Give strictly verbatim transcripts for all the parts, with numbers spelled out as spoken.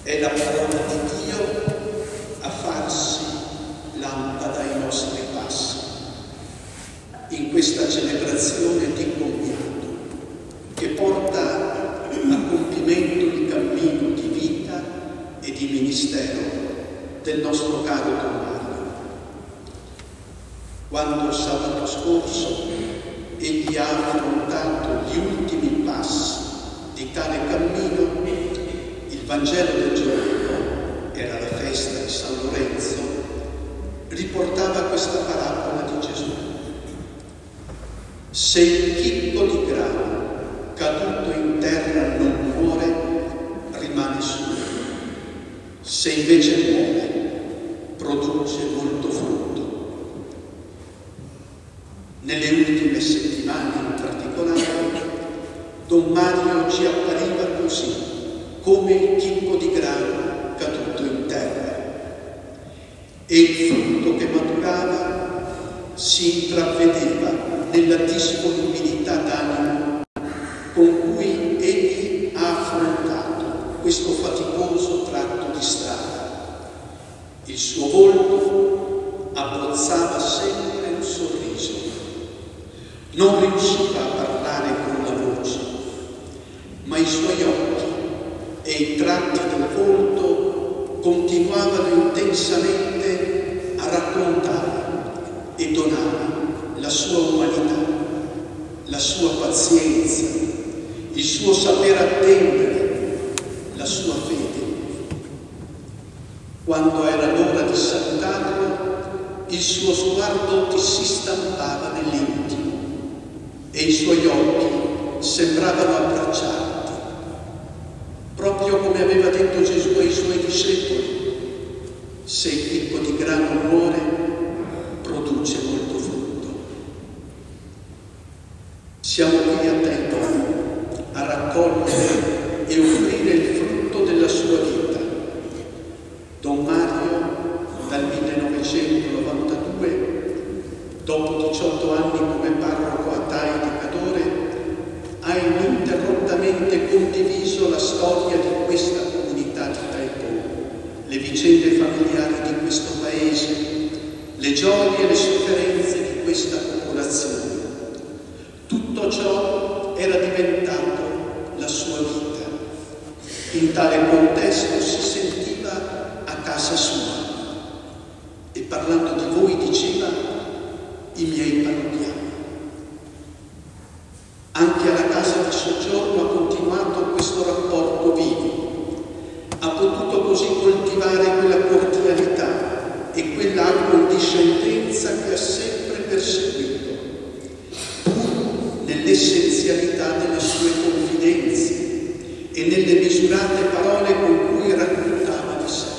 È la parola di Dio a farsi lampada ai nostri passi. In questa celebrazione di compianto, che porta a compimento il cammino di vita e di ministero del nostro caro Don Mario. Quando sabato scorso egli ha affrontato gli ultimi passi di tale cammino, il Vangelo del giorno, era la festa di San Lorenzo, riportava questa parabola di Gesù. Se il chicco di grano caduto in terra non muore, rimane solo. Se invece muore, produce molto frutto. Nelle ultime settimane in particolare, Don Mario ci appariva così, come il chicco di grano caduto in terra. E il frutto che maturava si intravedeva nella disponibilità d'animo con cui egli ha affrontato questo faticoso tratto di strada. Il suo volto abbozzava sempre un sorriso. Non riusciva a parlare con la voce, ma i suoi occhi e i tratti del volto continuavano intensamente a raccontare e donare la sua umanità, la sua pazienza, il suo saper attendere, la sua fede. Quando era l'ora di salutarlo, il suo sguardo ti si stampava nell'intimo e i suoi occhi sembravano abbracciarti, proprio come aveva detto Gesù ai suoi discepoli: se il chicco di grano muore, produce molto frutto. Siamo qui a Tritone a raccogliere e offrire il frutto della sua vita. Don Mario, dal millenovecentonovantadue, dopo diciotto anni come parroco a Tai di Cadore, ha ininterrottamente condiviso la storia di questa comunità di Taipo, le vicende familiari di questo paese, le gioie e le sofferenze di questa popolazione. Tutto ciò era diventato la sua vita. In tale contesto si sentiva a casa sua e parlando di voi diceva: i miei parrocchiani. Anche alla casa di soggiorno ha continuato questo rapporto vivo. Ha potuto così coltivare quella cordialità e quella accondiscendenza che ha sempre perseguito, pur nell'essenzialità delle sue confidenze e nelle misurate parole con cui raccontava di sé.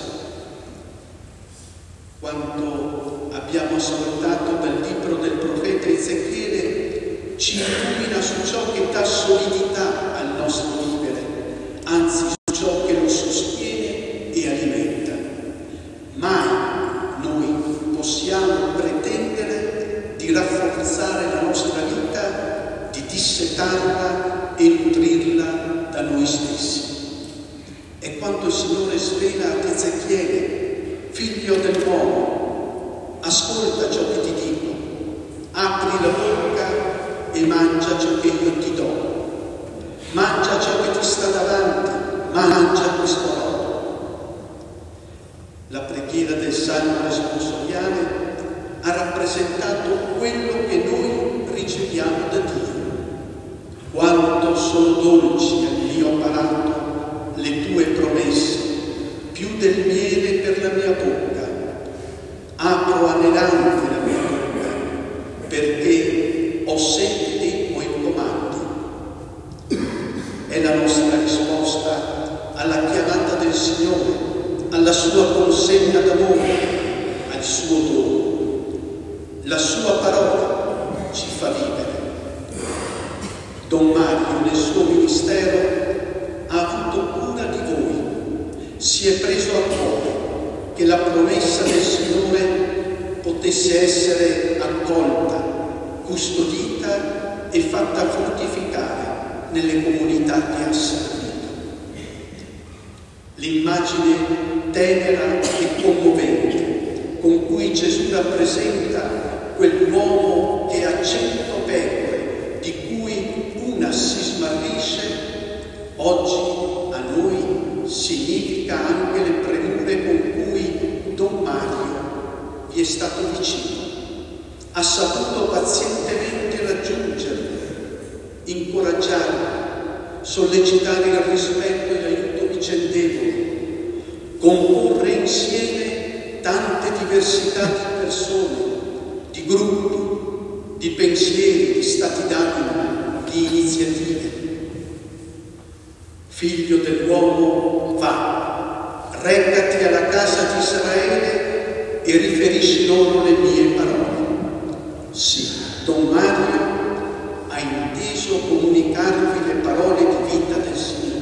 Quando abbiamo ascoltato dal libro del profeta Ezechiele, ci illumina su ciò che dà solidità al nostro vivere, anzi su ciò che lo sostiene e alimenta. Mai noi possiamo pretendere di rafforzare la nostra vita, di dissetarla e nutrirla da noi stessi. È quanto il Signore svela ad Ezechiele: figlio dell'uomo, ascolta ciò che ti dico, apri la bocca e mangia ciò che io ti do. Mangia ciò che ti sta davanti, mangia questo lodo. La preghiera del Salmo responsoriale ha rappresentato quello che noi riceviamo da Dio. Quanto sono dolci al mio palato le tue promesse, più del miele per la mia bocca. Apro anelante la mia bocca, perché ho sete dei tuoi comandi. È la nostra risposta alla chiamata del Signore, alla sua consegna d'amore, al suo dono. La sua parola ci fa vivere. Don Mario, nel suo ministero, ha avuto cura di voi, si è preso a cuore che la promessa del Signore potesse essere accolta, custodita e fatta fruttificare nelle comunità che ha servito. l'immagine tenera e commovente con cui Gesù rappresenta quell'uomo che ha cento pecore, di cui una si smarrisce, oggi a noi significa anche le premure con cui Don Mario vi è stato vicino. Ha saputo pazientemente raggiungerlo, incoraggiarlo, sollecitare il rispetto e l'aiuto vicendevole, comporre insieme tante diversità di persone, di gruppi, di pensieri, di stati d'animo, di iniziative. Figlio dell'uomo, va, recati alla casa di Israele e riferisci loro le mie parole. Sì, Don Mario ha inteso comunicarvi le parole di vita del Signore.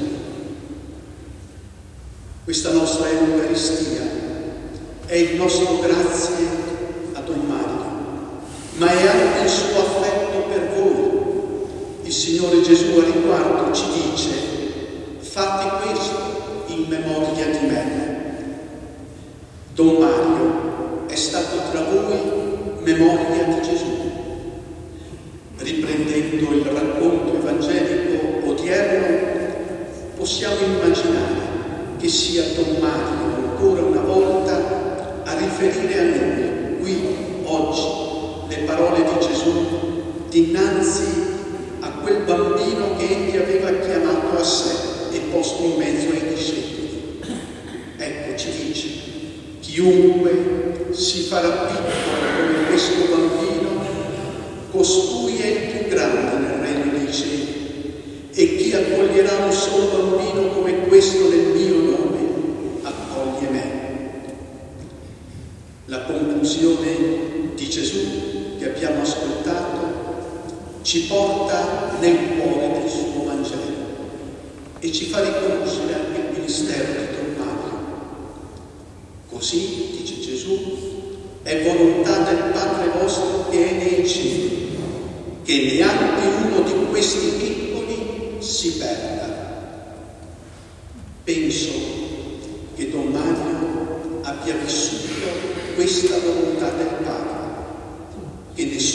Questa nostra Eucaristia è il nostro grazie a Don Mario, ma è anche il suo affetto per voi. Il Signore Gesù a riguardo ci dice: fate questo in memoria di me. Don Mario è stato tra voi memoria di Gesù. Riprendendo il racconto evangelico odierno, possiamo immaginare che sia Don Mario ancora una volta a riferire a noi, qui, oggi, le parole di Gesù dinanzi a quel bambino che egli aveva chiamato a sé e posto in mezzo ai discepoli. Ecco, ci dice: chiunque si farà piccolo come questo bambino, costui è il più grande nel regno dei cieli, e chi accoglierà un solo bambino come questo nel mio nome, accoglie me. La conclusione di Gesù che abbiamo ascoltato ci porta nel cuore del suo Vangelo e ci fa riconoscere anche il ministero di Don Mario. Così, dice Gesù, è volontà del Padre vostro che è nei cieli, che neanche uno di questi piccoli si perda. Penso che Don Mario abbia vissuto questa volontà del Padre, che nessuno